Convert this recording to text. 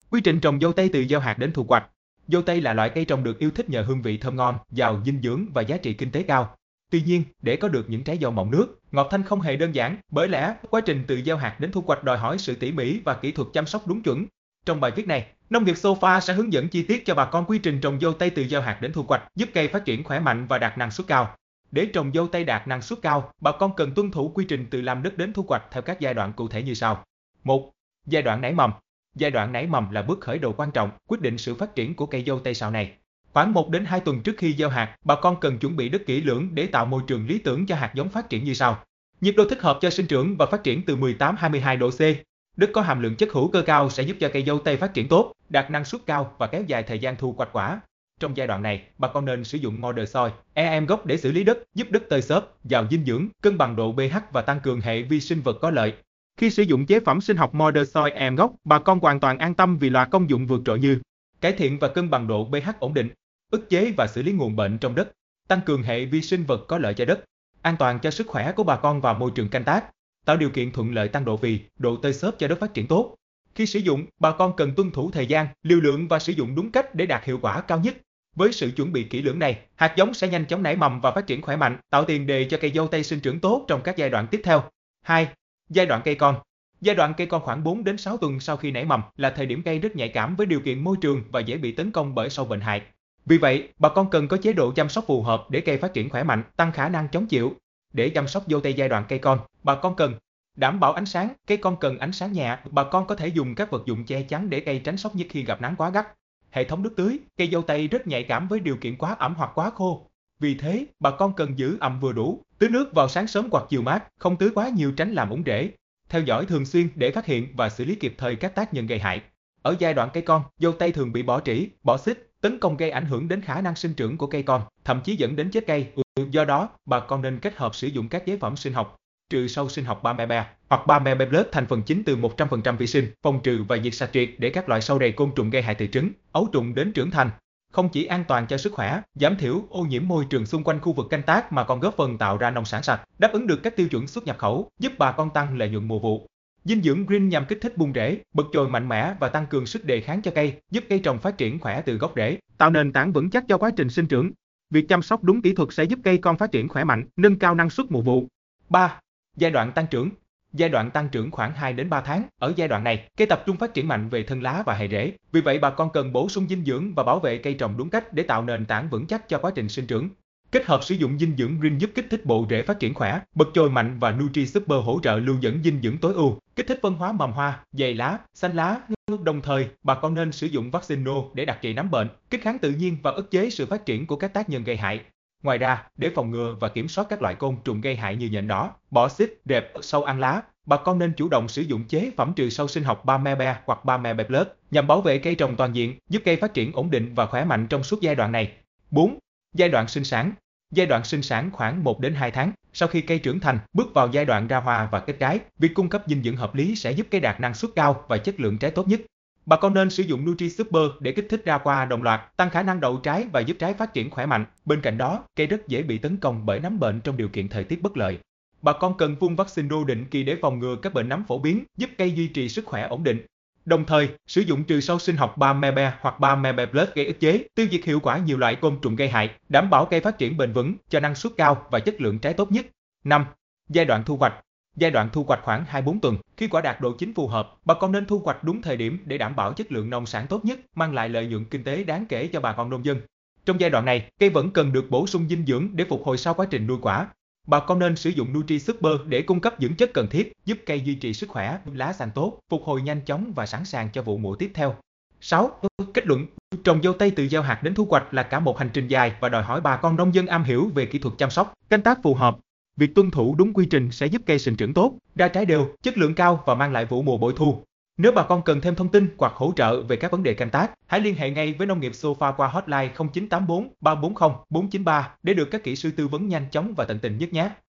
Quy trình trồng dâu tây từ gieo hạt đến thu hoạch. Dâu tây là loại cây trồng được yêu thích nhờ hương vị thơm ngon, giàu dinh dưỡng và giá trị kinh tế cao. Tuy nhiên, để có được những trái dâu mọng nước, ngọt thanh không hề đơn giản, bởi lẽ quá trình từ gieo hạt đến thu hoạch đòi hỏi sự tỉ mỉ và kỹ thuật chăm sóc đúng chuẩn. Trong bài viết này, Nông nghiệp Sofa sẽ hướng dẫn chi tiết cho bà con quy trình trồng dâu tây từ gieo hạt đến thu hoạch, giúp cây phát triển khỏe mạnh và đạt năng suất cao. Để trồng dâu tây đạt năng suất cao, bà con cần tuân thủ quy trình từ làm đất đến thu hoạch theo các giai đoạn cụ thể như sau. 1. Giai đoạn nảy mầm. Giai đoạn nảy mầm là bước khởi đầu quan trọng, quyết định sự phát triển của cây dâu tây sau này. Khoảng 1 đến 2 tuần trước khi gieo hạt, bà con cần chuẩn bị đất kỹ lưỡng để tạo môi trường lý tưởng cho hạt giống phát triển như sau. Nhiệt độ thích hợp cho sinh trưởng và phát triển từ 18-22 độ C. Đất có hàm lượng chất hữu cơ cao sẽ giúp cho cây dâu tây phát triển tốt, đạt năng suất cao và kéo dài thời gian thu hoạch quả. Trong giai đoạn này, bà con nên sử dụng Modern Soil, EM gốc để xử lý đất, giúp đất tơi xốp, giàu dinh dưỡng, cân bằng độ pH và tăng cường hệ vi sinh vật có lợi. Khi sử dụng chế phẩm sinh học Modern Soil EM gốc, bà con hoàn toàn an tâm vì loạt công dụng vượt trội như cải thiện và cân bằng độ pH ổn định, ức chế và xử lý nguồn bệnh trong đất, tăng cường hệ vi sinh vật có lợi cho đất, an toàn cho sức khỏe của bà con và môi trường canh tác, tạo điều kiện thuận lợi tăng độ phì, độ tơi xốp cho đất phát triển tốt. Khi sử dụng, bà con cần tuân thủ thời gian, liều lượng và sử dụng đúng cách để đạt hiệu quả cao nhất. Với sự chuẩn bị kỹ lưỡng này, hạt giống sẽ nhanh chóng nảy mầm và phát triển khỏe mạnh, tạo tiền đề cho cây dâu tây sinh trưởng tốt trong các giai đoạn tiếp theo. 2. Giai đoạn cây con. Giai đoạn cây con khoảng 4 đến 6 tuần sau khi nảy mầm là thời điểm cây rất nhạy cảm với điều kiện môi trường và dễ bị tấn công bởi sâu bệnh hại. Vì vậy, bà con cần có chế độ chăm sóc phù hợp để cây phát triển khỏe mạnh, tăng khả năng chống chịu. Để chăm sóc dâu tây giai đoạn cây con, bà con cần đảm bảo ánh sáng, cây con cần ánh sáng nhẹ, bà con có thể dùng các vật dụng che chắn để cây tránh sốc nhiệt khi gặp nắng quá gắt. Hệ thống nước tưới, cây dâu tây rất nhạy cảm với điều kiện quá ẩm hoặc quá khô. Vì thế, bà con cần giữ ẩm vừa đủ, tưới nước vào sáng sớm hoặc chiều mát, không tưới quá nhiều tránh làm úng rễ. Theo dõi thường xuyên để phát hiện và xử lý kịp thời các tác nhân gây hại. Ở giai đoạn cây con, dâu tây thường bị bỏ trĩ, bỏ xích, tấn công gây ảnh hưởng đến khả năng sinh trưởng của cây con, thậm chí dẫn đến chết cây. Do đó, bà con nên kết hợp sử dụng các chế phẩm sinh học, trừ sâu sinh học 3-me-be hoặc 3-me-be plus thành phần chính từ 100% vi sinh, phòng trừ và diệt sạch triệt để các loại sâu rầy côn trùng gây hại từ trứng, ấu trùng đến trưởng thành. Không chỉ an toàn cho sức khỏe, giảm thiểu ô nhiễm môi trường xung quanh khu vực canh tác mà còn góp phần tạo ra nông sản sạch, đáp ứng được các tiêu chuẩn xuất nhập khẩu, giúp bà con tăng lợi nhuận mùa vụ. Dinh dưỡng green nhằm kích thích bung rễ, bật chồi mạnh mẽ và tăng cường sức đề kháng cho cây, giúp cây trồng phát triển khỏe từ gốc rễ, tạo nền tảng vững chắc cho quá trình sinh trưởng. Việc chăm sóc đúng kỹ thuật sẽ giúp cây con phát triển khỏe mạnh, nâng cao năng suất mùa vụ. 3. Giai đoạn tăng trưởng. Giai đoạn tăng trưởng khoảng 2 đến 3 tháng. Ở giai đoạn này, cây tập trung phát triển mạnh về thân lá và hệ rễ. Vì vậy bà con cần bổ sung dinh dưỡng và bảo vệ cây trồng đúng cách để tạo nền tảng vững chắc cho quá trình sinh trưởng. Kết hợp sử dụng dinh dưỡng green giúp kích thích bộ rễ phát triển khỏe, bật chồi mạnh và Nutri Super hỗ trợ lưu dẫn dinh dưỡng tối ưu, kích thích phân hóa mầm hoa, dày lá, xanh lá. Đồng thời, bà con nên sử dụng vaccine No để đặc trị nấm bệnh, kích kháng tự nhiên và ức chế sự phát triển của các tác nhân gây hại. Ngoài ra, để phòng ngừa và kiểm soát các loại côn trùng gây hại như nhện đỏ, bọ xít, rệp, sâu ăn lá, bà con nên chủ động sử dụng chế phẩm trừ sâu sinh học 3-me-be hoặc 3-me-be plus nhằm bảo vệ cây trồng toàn diện, giúp cây phát triển ổn định và khỏe mạnh trong suốt giai đoạn này. 4. Giai đoạn sinh sản. Giai đoạn sinh sản khoảng 1 đến 2 tháng. Sau khi cây trưởng thành, bước vào giai đoạn ra hoa và kết trái, việc cung cấp dinh dưỡng hợp lý sẽ giúp cây đạt năng suất cao và chất lượng trái tốt nhất. Bà con nên sử dụng Nutri Super để kích thích ra hoa đồng loạt, tăng khả năng đậu trái và giúp trái phát triển khỏe mạnh. Bên cạnh đó, cây rất dễ bị tấn công bởi nấm bệnh trong điều kiện thời tiết bất lợi. Bà con cần phun vaccine No định kỳ để phòng ngừa các bệnh nấm phổ biến, giúp cây duy trì sức khỏe ổn định. Đồng thời, sử dụng trừ sâu sinh học 3-me-be hoặc 3-me-be plus gây ức chế, tiêu diệt hiệu quả nhiều loại côn trùng gây hại, đảm bảo cây phát triển bền vững, cho năng suất cao và chất lượng trái tốt nhất. 5. Giai đoạn thu hoạch. Giai đoạn thu hoạch khoảng 2-4 tuần, khi quả đạt độ chín phù hợp, bà con nên thu hoạch đúng thời điểm để đảm bảo chất lượng nông sản tốt nhất, mang lại lợi nhuận kinh tế đáng kể cho bà con nông dân. Trong giai đoạn này, cây vẫn cần được bổ sung dinh dưỡng để phục hồi sau quá trình nuôi quả. Bà con nên sử dụng Nutri Super để cung cấp dưỡng chất cần thiết, giúp cây duy trì sức khỏe, lá xanh tốt, phục hồi nhanh chóng và sẵn sàng cho vụ mùa tiếp theo. 6. Kết luận, trồng dâu tây từ gieo hạt đến thu hoạch là cả một hành trình dài và đòi hỏi bà con nông dân am hiểu về kỹ thuật chăm sóc, canh tác phù hợp. Việc tuân thủ đúng quy trình sẽ giúp cây sinh trưởng tốt, ra trái đều, chất lượng cao và mang lại vụ mùa bội thu. Nếu bà con cần thêm thông tin hoặc hỗ trợ về các vấn đề canh tác, hãy liên hệ ngay với Nông nghiệp Sofa qua hotline 0984 340 493 để được các kỹ sư tư vấn nhanh chóng và tận tình nhất nhé.